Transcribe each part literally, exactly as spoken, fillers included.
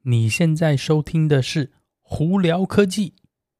你现在收听的是胡聊科技。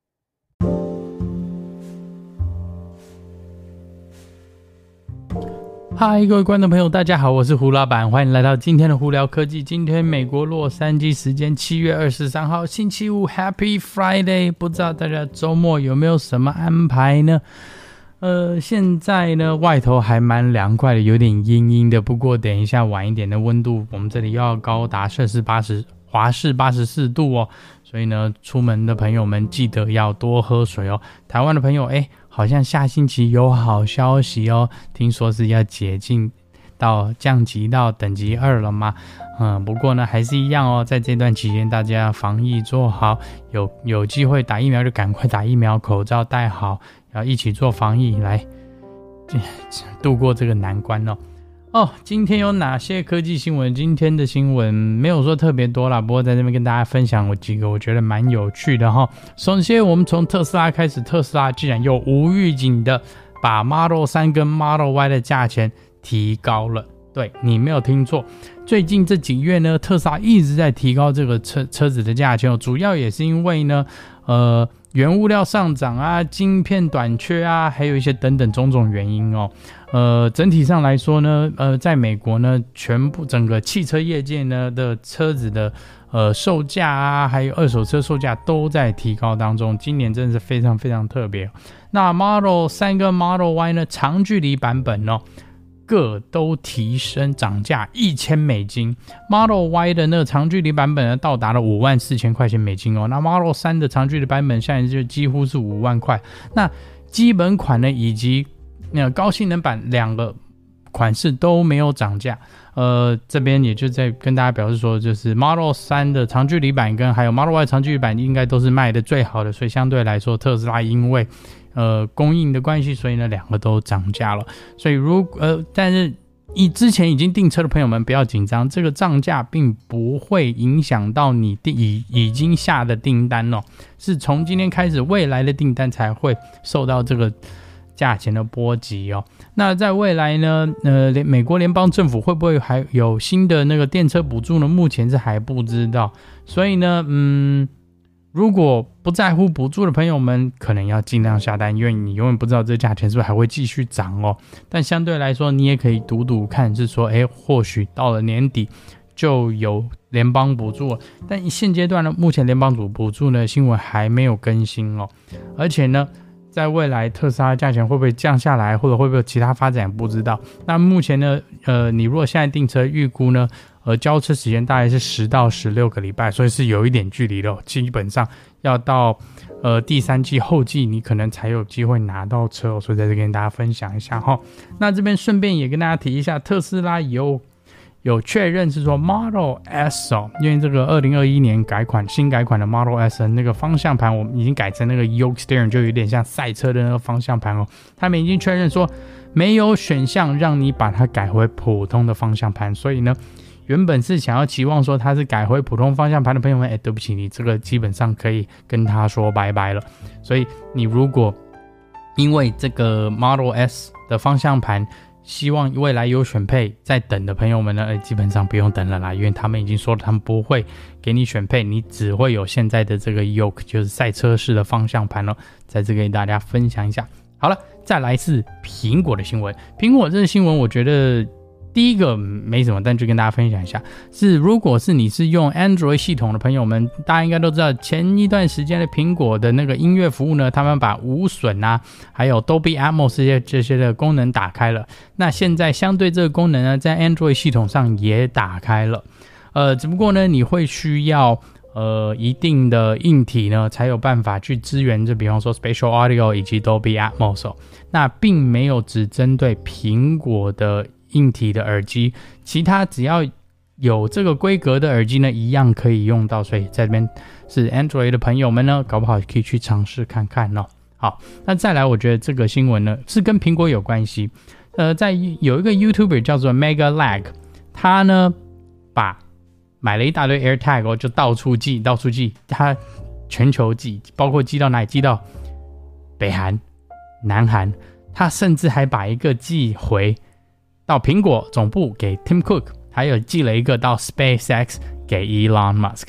嗨，各位观众朋友，大家好，我是胡老板，欢迎来到今天的胡聊科技。今天美国洛杉矶时间七月二十三号星期五 Happy Friday， 不知道大家周末有没有什么安排呢？呃，现在呢外头还蛮凉快的，有点阴阴的，不过等一下晚一点的温度，我们这里要高达摄氏八十华氏八十四度哦，所以呢出门的朋友们记得要多喝水哦。台湾的朋友诶好像下星期有好消息哦，听说是要解禁到降级到等级二了嘛。嗯，不过呢还是一样哦，在这段期间大家防疫做好，有有机会打疫苗就赶快打疫苗，口罩戴好，要一起做防疫来度过这个难关哦。哦，今天有哪些科技新闻？今天的新闻没有说特别多啦，不过在这边跟大家分享我几个我觉得蛮有趣的哈。首先我们从特斯拉开始，特斯拉竟然又无预警的把 Model 三跟 Model Y 的价钱提高了。对，你没有听错，最近这几月呢，特斯拉一直在提高这个车车子的价钱哦，主要也是因为呢，呃，原物料上涨啊，晶片短缺啊，还有一些等等种种原因哦。呃，整体上来说呢，呃，在美国呢，全部整个汽车业界呢的车子的呃售价啊，还有二手车售价都在提高当中，今年真的是非常非常特别。那 Model 三跟 Model Y 呢，长距离版本哦，各都提升涨价一千美金。Model Y 的那个长距离版本呢，到达了五万四千块钱美金哦。那 Model 三的长距离版本现在就几乎是五万块。那基本款呢，以及那高性能版两个款式都没有涨价。呃，这边也就在跟大家表示说，就是 Model 三的长距离版跟还有 Model Y 长距离版应该都是卖的最好的，所以相对来说，特斯拉因为呃供应的关系，所以呢两个都涨价了。所以如呃，但是以之前已经订车的朋友们不要紧张，这个涨价并不会影响到你已已经下的订单哦，是从今天开始未来的订单才会受到这个价钱的波及哦。那在未来呢，呃，美国联邦政府会不会还有新的那个电车补助呢？目前是还不知道。所以呢，嗯，如果不在乎补助的朋友们，可能要尽量下单，因为你永远不知道这价钱是不是还会继续涨哦。但相对来说，你也可以赌赌看，是说，哎，或许到了年底就有联邦补助了。但现阶段呢，目前联邦补助呢，新闻还没有更新哦，而且呢，在未来特斯拉价钱会不会降下来，或者会不会有其他发展不知道。那目前呢，呃，你如果现在订车预估呢，呃，交车时间大概是十到十六个礼拜，所以是有一点距离的哦，基本上要到呃第三季后季你可能才有机会拿到车哦，所以在这跟大家分享一下哈。那这边顺便也跟大家提一下，特斯拉有有确认是说 Model S 哦，因为这个二零二一年改款新改款的 Model S 的那个方向盘，我们已经改成那个 Yoke Steering， 就有点像赛车的那个方向盘哦。他们已经确认说没有选项让你把它改回普通的方向盘，所以呢，原本是想要期望说它是改回普通方向盘的朋友们，哎，对不起，你这个基本上可以跟他说拜拜了。所以你如果因为这个 Model S 的方向盘希望未来有选配在等的朋友们呢，基本上不用等了啦，因为他们已经说了他们不会给你选配，你只会有现在的这个 Yoke， 就是赛车式的方向盘哦，在这跟大家分享一下。好了，再来是苹果的新闻。苹果这个新闻我觉得第一个没什么，但就跟大家分享一下，是如果是你是用 Android 系统的朋友们，大家应该都知道，前一段时间的苹果的那个音乐服务呢，他们把无损啊，还有 Dolby Atmos 这些这些的功能打开了。那现在相对这个功能呢，在 Android 系统上也打开了，呃，只不过呢，你会需要呃一定的硬体呢，才有办法去支援，就比方说 Spatial Audio 以及 Dolby Atmos 哦。那并没有只针对苹果的硬体的耳机，其他只要有这个规格的耳机呢，一样可以用到。所以在这边是 Android 的朋友们呢，搞不好可以去尝试看看哦。好，那再来，我觉得这个新闻呢是跟苹果有关系。呃，在有一个 YouTuber 叫做 Mega Lag， 他呢把买了一大堆 AirTag 哦，就到处寄，到处寄，他全球寄，包括寄到哪里？寄到北韩、南韩，他甚至还把一个寄回到苹果总部给 Tim Cook， 还有寄了一个到 SpaceX 给 Elon Musk。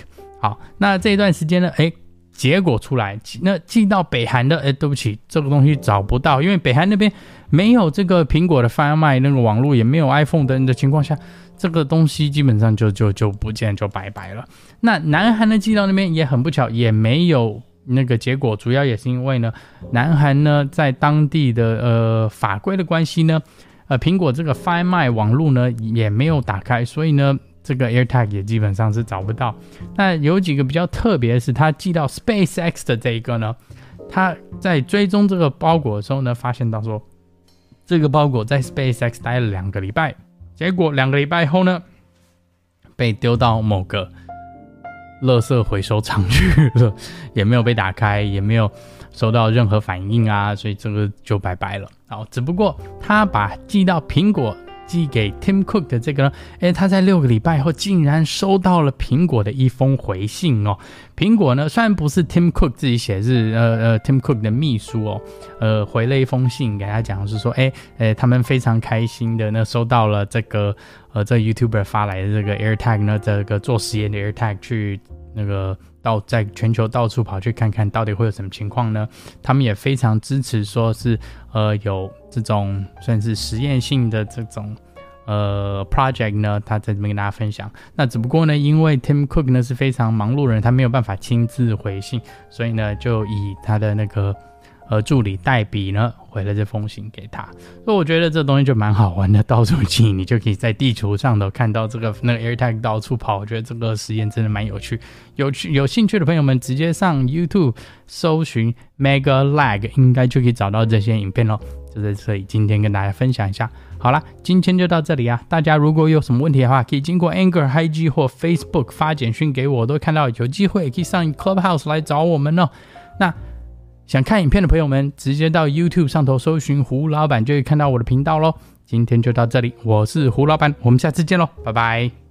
好，那这一段时间呢，哎，结果出来，那寄到北韩的，哎，对不起，这个东西找不到，因为北韩那边没有这个苹果的贩卖那个网络，也没有 iPhone 的的情况下，这个东西基本上就就就不见，就拜拜了。那南韩的寄到那边也很不巧，也没有那个结果，主要也是因为呢，南韩呢在当地的呃法规的关系呢，呃苹果这个贩卖网络呢也没有打开，所以呢这个 AirTag 也基本上是找不到。那有几个比较特别的是，他寄到 SpaceX 的这一个呢，他在追踪这个包裹的时候呢，发现到说这个包裹在 SpaceX 待了两个礼拜，结果两个礼拜后呢，被丢到某个垃圾回收厂去了，也没有被打开，也没有收到任何反应啊，所以这个就拜拜了。好，只不过他把寄到苹果寄给 Tim Cook 的这个呢，诶，他在六个礼拜后竟然收到了苹果的一封回信哦。苹果呢，虽然不是 Tim Cook 自己写，是呃呃 Tim Cook 的秘书哦，呃回了一封信给他讲，是说，诶诶，他们非常开心的呢，收到了这个呃这 YouTuber 发来的这个 AirTag 呢，这个做实验的 AirTag 去那个到在全球到处跑去看看到底会有什么情况呢？他们也非常支持说是呃有这种算是实验性的这种呃 project 呢，他在这边跟大家分享。那只不过呢，因为 Tim Cook 呢是非常忙碌的人，他没有办法亲自回信，所以呢就以他的那个呃助理代笔呢回了这封信给他。所以我觉得这东西就蛮好玩的，到处寄你就可以在地球上头看到这个那个 AirTag 到处跑，我觉得这个实验真的蛮有趣。有趣有兴趣的朋友们直接上 YouTube 搜寻 Mega Lag 应该就可以找到这些影片咯。就在这里今天跟大家分享一下。好啦，今天就到这里啊，大家如果有什么问题的话，可以经过 Anchor、I G 或 Facebook 发简讯给我，我都看到，有机会也可以上 Clubhouse 来找我们哦。那想看影片的朋友们，直接到 YouTube 上头搜寻胡老板就可以看到我的频道咯。今天就到这里，我是胡老板，我们下次见咯，拜拜。